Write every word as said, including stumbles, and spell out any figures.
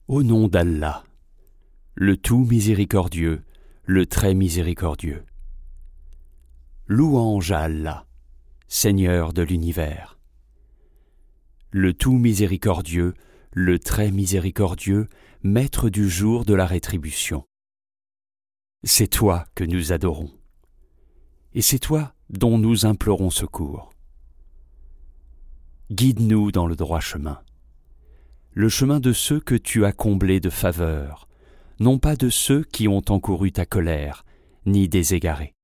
Au nom d'Allah, le tout miséricordieux, le très miséricordieux. Louange à Allah, Seigneur de l'univers. Le tout miséricordieux, le très miséricordieux, Maître du jour de la rétribution. C'est toi que nous adorons, et c'est toi dont nous implorons secours. Guide-nous dans le droit chemin, le chemin de ceux que tu as comblés de faveurs, non pas de ceux qui ont encouru ta colère, ni des égarés.